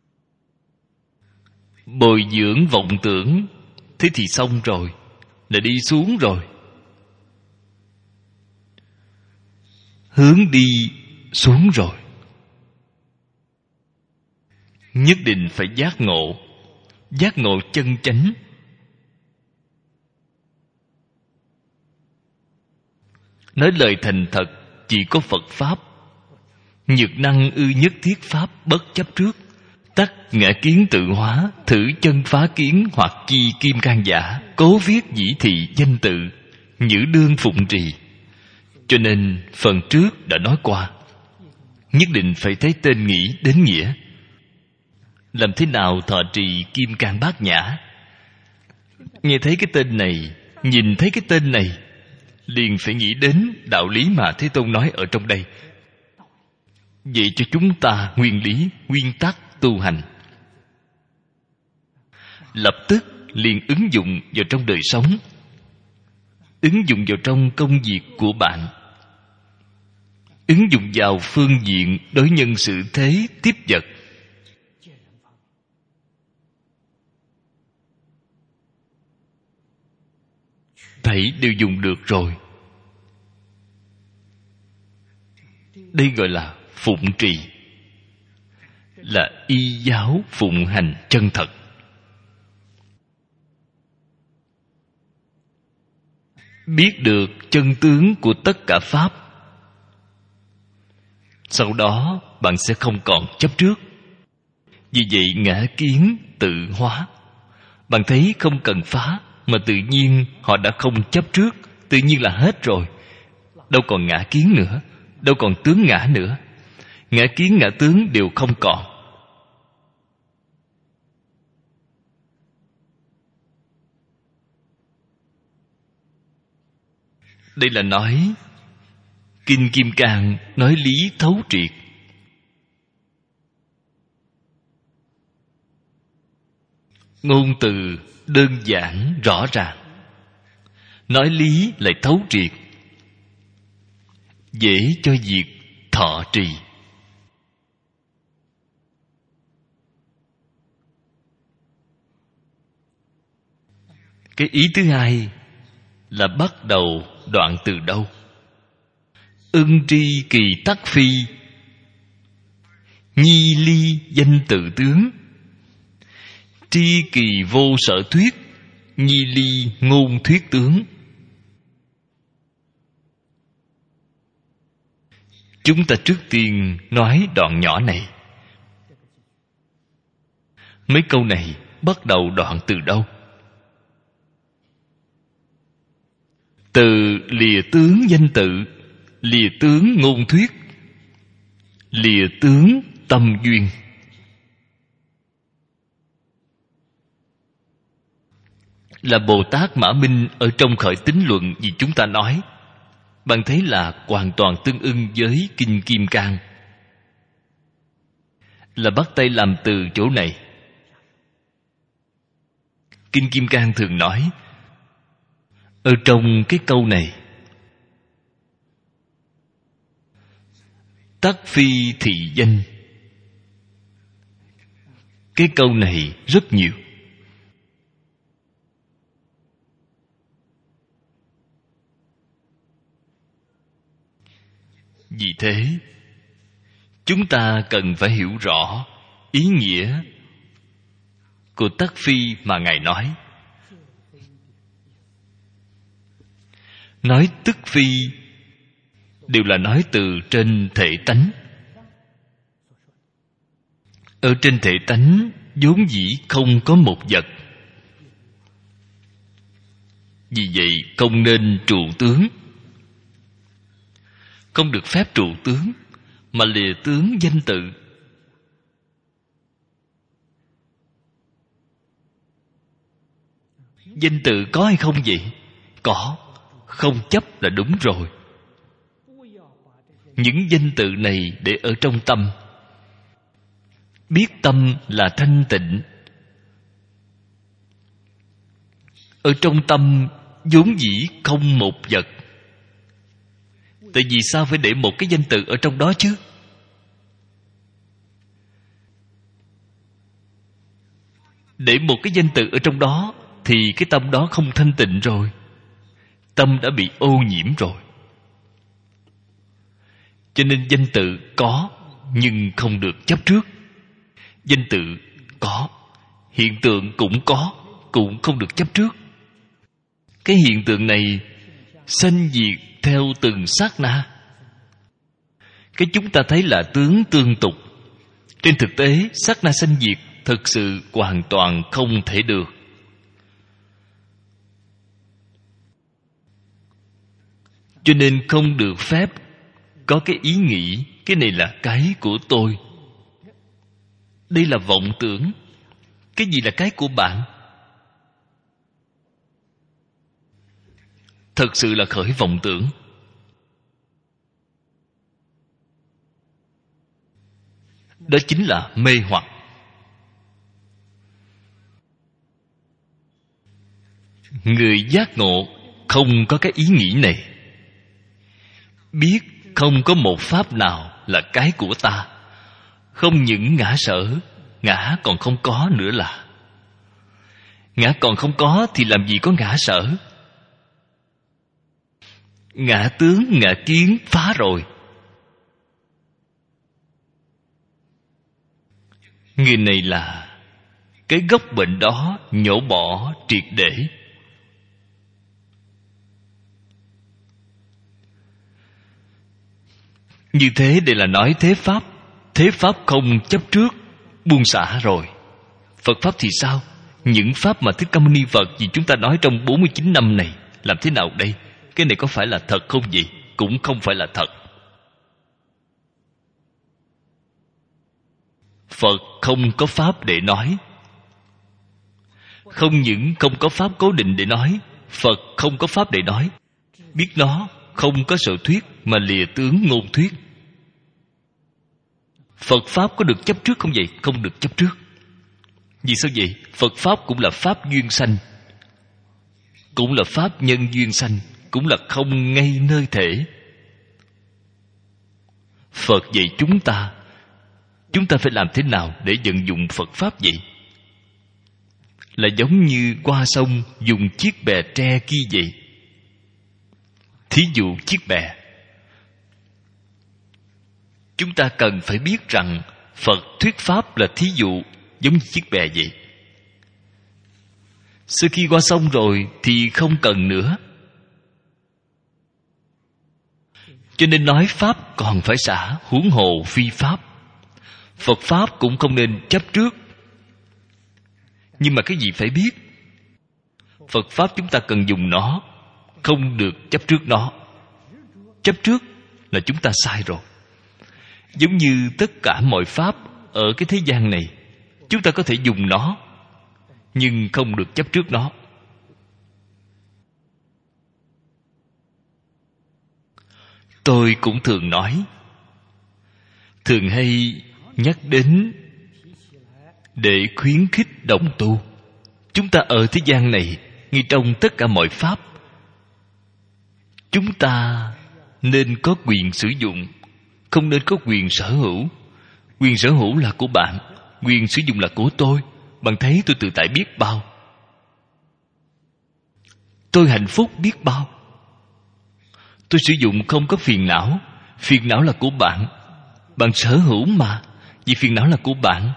bồi dưỡng vọng tưởng, thế thì xong rồi, là đi xuống rồi. Hướng đi xuống rồi. Nhất định phải giác ngộ, giác ngộ chân chánh. Nói lời thành thật, chỉ có Phật Pháp. Nhược năng ư nhất thiết Pháp bất chấp trước. Tắc ngã kiến tự hóa, thử chân phá kiến, hoặc chi kim can giả, cố viết dĩ thị danh tự, nhữ đương phụng trì. Cho nên phần trước đã nói qua, nhất định phải thấy tên nghĩ đến nghĩa. Làm thế nào thọ trì kim cang bát nhã? Nghe thấy cái tên này, nhìn thấy cái tên này, liền phải nghĩ đến đạo lý mà Thế Tôn nói ở trong đây. Vậy cho chúng ta nguyên lý, nguyên tắc tu hành, lập tức liền ứng dụng vào trong đời sống, ứng dụng vào trong công việc của bạn, ứng dụng vào phương diện đối nhân xử thế tiếp vật. Thảy đều dùng được rồi. Đây gọi là phụng trì, là y giáo phụng hành chân thật. Biết được chân tướng của tất cả pháp, sau đó bạn sẽ không còn chấp trước. Vì vậy ngã kiến tự hóa. Bạn thấy không cần phá, mà tự nhiên họ đã không chấp trước, tự nhiên là hết rồi. Đâu còn ngã kiến nữa, đâu còn tướng ngã nữa. Ngã kiến ngã tướng đều không còn. Đây là nói Kinh Kim Cang nói lý thấu triệt. Ngôn từ đơn giản rõ ràng, nói lý lại thấu triệt, dễ cho việc thọ trì. Cái ý thứ hai là bắt đầu đoạn từ đâu? Ưng tri kỳ tắc phi, nhi ly danh tự tướng. Tri kỳ vô sở thuyết, nhi ly ngôn thuyết tướng. Chúng ta trước tiên nói đoạn nhỏ này. Mấy câu này bắt đầu đoạn từ đâu? Từ lìa tướng danh tự, lìa tướng ngôn thuyết, lìa tướng tâm duyên. Là Bồ Tát Mã Minh ở trong Khởi Tín Luận vì chúng ta nói, bạn thấy là hoàn toàn tương ưng với Kinh Kim Cang. Là bắt tay làm từ chỗ này. Kinh Kim Cang thường nói, ở trong cái câu này, tắc phi thị danh, cái câu này rất nhiều. thế, chúng ta cần phải hiểu rõ ý nghĩa của tắc phi mà Ngài nói. Nói tức phi đều là nói từ trên thể tánh. Ở trên thể tánh vốn dĩ không có một vật. Vì vậy không nên trụ tướng, không được phép trụ tướng, mà lìa tướng danh tự. Danh tự có hay không vậy? Có, không chấp là đúng rồi. Những danh tự này để ở trong tâm. Biết tâm là thanh tịnh. Ở trong tâm vốn dĩ không một vật. Tại vì sao phải để một cái danh từ ở trong đó chứ? Để một cái danh từ ở trong đó thì cái tâm đó không thanh tịnh rồi. Tâm đã bị ô nhiễm rồi. Cho nên danh tự có, nhưng không được chấp trước. Danh tự có, hiện tượng cũng có, cũng không được chấp trước. Cái hiện tượng này sanh diệt theo từng sát na. Cái chúng ta thấy là tướng tương tục. Trên thực tế, sát na sanh diệt thực sự hoàn toàn không thể được. Cho nên không được phép có cái ý nghĩ cái này là cái của tôi. Đây là vọng tưởng. Cái gì là cái của bạn? Thật sự là khởi vọng tưởng. Đó chính là mê hoặc. Người giác ngộ không có cái ý nghĩ này. Biết không có một pháp nào là cái của ta. Không những ngã sở, ngã còn không có nữa là. Ngã còn không có thì làm gì có ngã sở? Ngã tướng, ngã kiến phá rồi. Người này là cái gốc bệnh đó nhổ bỏ triệt để. Như thế đây là nói thế pháp. Thế pháp không chấp trước, buông xả rồi. Phật pháp thì sao? Những pháp mà Thích Ca Mâu Ni Phật vì chúng ta nói trong bốn mươi chín năm này, làm thế nào đây? Cái này có phải là thật không vậy? Cũng không phải là thật. Phật không có pháp để nói. Không những không có pháp cố định để nói, Phật không có pháp để nói. Biết nó không có sở thuyết mà lìa tướng ngôn thuyết. Phật pháp có được chấp trước không vậy? Không được chấp trước. Vì sao vậy? Phật pháp cũng là pháp duyên sanh, cũng là pháp nhân duyên sanh, cũng là không ngay nơi thể. Phật dạy chúng ta, chúng ta phải làm thế nào để vận dụng Phật pháp vậy? Là giống như qua sông dùng chiếc bè tre kia vậy. Thí dụ chiếc bè, chúng ta cần phải biết rằng Phật thuyết pháp là thí dụ giống như chiếc bè vậy. Sau khi qua sông rồi thì không cần nữa. Cho nên nói pháp còn phải xả, huống hồ phi pháp. Phật pháp cũng không nên chấp trước. Nhưng mà cái gì phải biết? Phật pháp chúng ta cần dùng nó, không được chấp trước nó. Chấp trước là chúng ta sai rồi. Giống như tất cả mọi pháp ở cái thế gian này, chúng ta có thể dùng nó, nhưng không được chấp trước nó. Tôi cũng thường nói, thường hay nhắc đến để khuyến khích đồng tu. Chúng ta ở thế gian này, ngay trong tất cả mọi pháp, chúng ta nên có quyền sử dụng, không nên có quyền sở hữu. Quyền sở hữu là của bạn, quyền sử dụng là của tôi. Bạn thấy tôi tự tại biết bao, tôi hạnh phúc biết bao. Tôi sử dụng không có phiền não, Phiền não là của bạn. Bạn sở hữu mà. Vì phiền não là của bạn.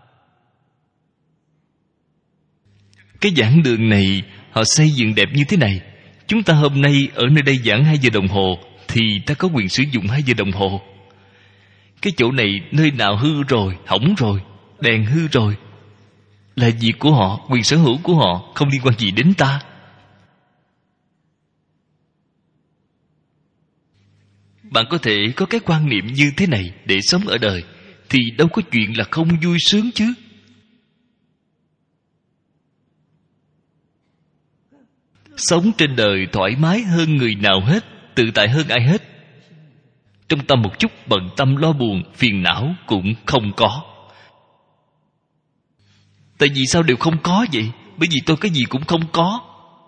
Cái giảng đường này họ xây dựng đẹp như thế này. Chúng ta hôm nay ở nơi đây giảng hai giờ đồng hồ, thì ta có quyền sử dụng hai giờ đồng hồ. Cái chỗ này nơi nào hư rồi, hỏng rồi, đèn hư rồi, là việc của họ, quyền sở hữu của họ, không liên quan gì đến ta. Bạn có thể có cái quan niệm như thế này để sống ở đời, thì đâu có chuyện là không vui sướng chứ. Sống trên đời thoải mái hơn người nào hết, tự tại hơn ai hết. Trong tâm một chút bận tâm lo buồn, phiền não cũng không có. Tại vì sao đều không có vậy? Bởi vì tôi cái gì cũng không có.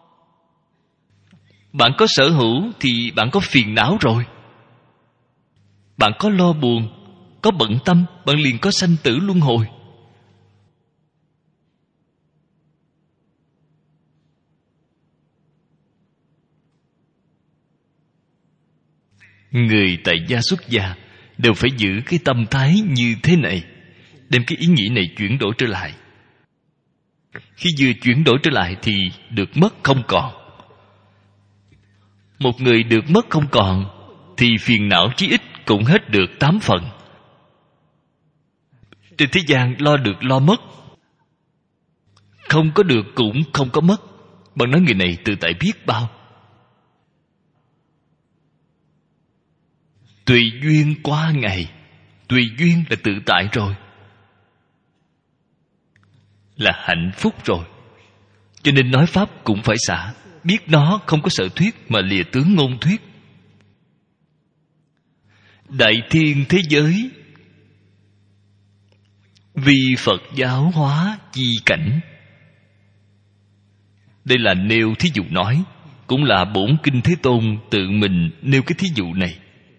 Bạn có sở hữu thì bạn có phiền não rồi. Bạn có lo buồn, có bận tâm, bạn liền có sanh tử luân hồi. Người tại gia xuất gia đều phải giữ cái tâm thái như thế này, đem cái ý nghĩ này chuyển đổi trở lại. Khi vừa chuyển đổi trở lại thì được mất không còn. Một người được mất không còn thì phiền não chí ít cũng hết được tám phần. Trên thế gian lo được lo mất, không có được cũng không có mất. Bạn nói người này tự tại biết bao. Tùy duyên qua ngày. Tùy duyên là tự tại rồi, là hạnh phúc rồi. Cho nên nói pháp cũng phải xả. Biết nó không có sở thuyết mà lìa tướng ngôn thuyết. Đại thiên thế giới vì Phật giáo hóa chi cảnh. Đây là nêu thí dụ nói, cũng là bổn kinh Thế Tôn tự mình nêu cái thí dụ này.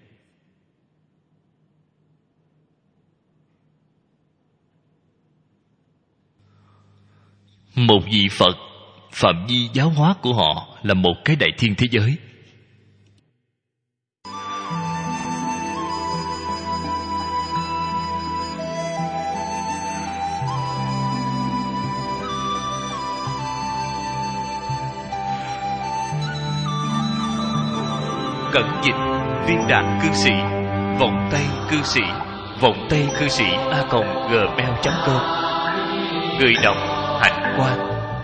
Một vị Phật, phạm vi giáo hóa của họ là một cái đại thiên thế giới. Cẩn dịch viên đạt cư sĩ, vọng tây cư sĩ, vọng tây cư sĩ a còng gmail chấm com. Người đọc Hạnh Quang.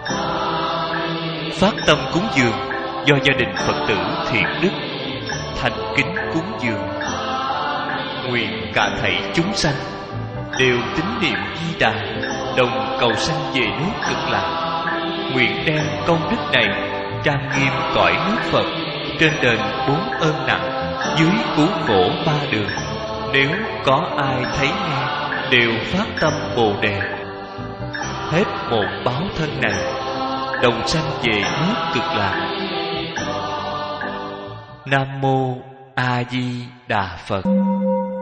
Phát tâm cúng dường do gia đình Phật tử thiện đức, thành kính cúng dường. Nguyện cả thảy chúng sanh đều tín niệm Di Đà, đồng cầu sanh về nước Cực Lạc. Nguyện đem công đức này trang nghiêm cõi nước Phật, trên đền bốn ơn nặng, dưới cứu khổ ba đường. Nếu có ai thấy nghe đều phát tâm Bồ Đề, hết một báo thân này đồng sanh về nước Cực Lạc. Nam mô A Di Đà Phật.